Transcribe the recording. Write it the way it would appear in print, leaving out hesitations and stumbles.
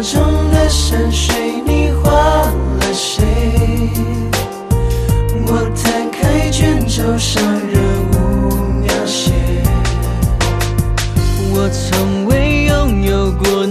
中的山水你画了谁？我摊开卷轴上人物描写，我从未拥有过